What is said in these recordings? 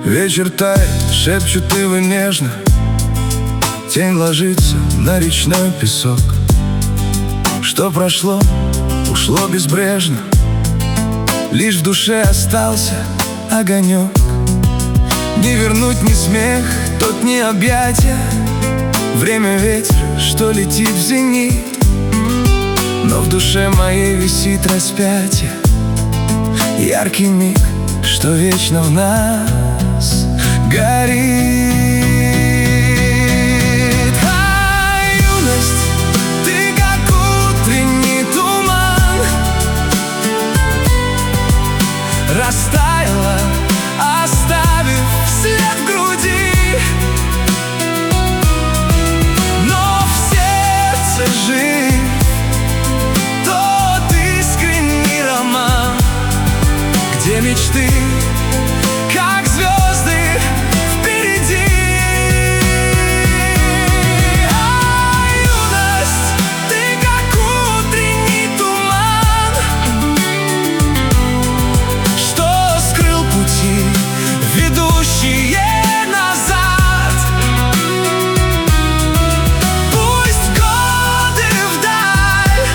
Вечер тает, шепчут ивы нежно, тень ложится на речной песок. Что прошло, ушло безбрежно, лишь в душе остался огонек. Не вернуть ни смех, тот ни объятия. Время ветер, что летит в зенит, но в душе моей висит распятие. Яркий миг, что вечно в нас горит. А юность, ты как утренний туман, растаяла, оставив след в груди. Но в сердце жив тот искренний роман, где мечты, как звезды, впереди. А юность, ты как утренний туман, что скрыл пути, ведущие назад. Пусть годы вдаль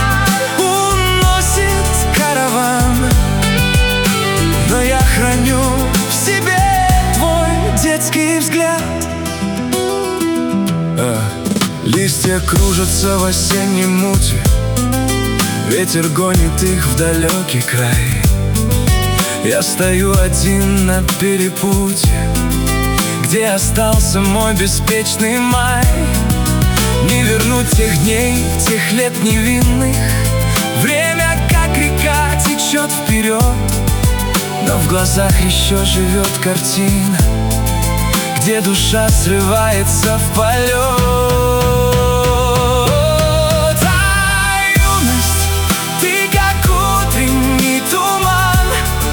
уносит караван, но я храню в себе твой детский взгляд. Листья кружатся в осенней муте, ветер гонит их в далекий край. Я стою один на перепутье, где остался мой беспечный май. Не вернуть тех дней, тех лет невинных. Время, как река, течет вперед, но в глазах еще живет картина, где душа срывается в полет. А юность, ты как утренний туман,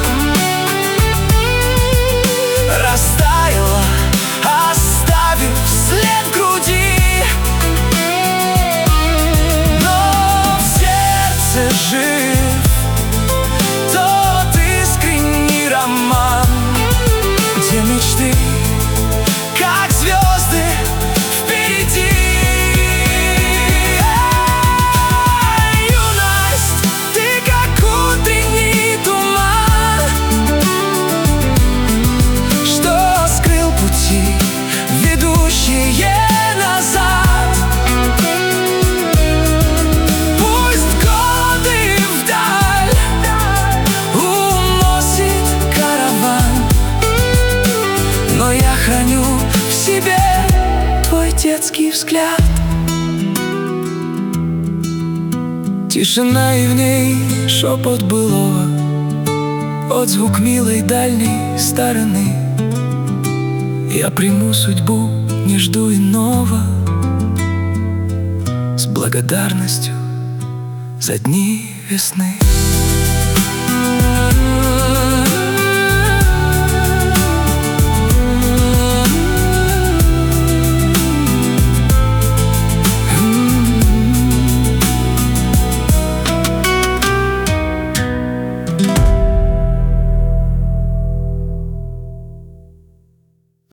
растаяла, оставив след в груди. Но в сердце жив тот искренний роман, где мечты, как звезды, впереди. А юность, ты как утренний туман, что скрыл пути, ведущие назад. Пусть годы вдаль уносит караван, но я храню в себе твой детский взгляд. Тишина, и в ней шепот былого, отзвук милой дальней стороны. Я приму судьбу, не жду иного, с благодарностью за дни весны.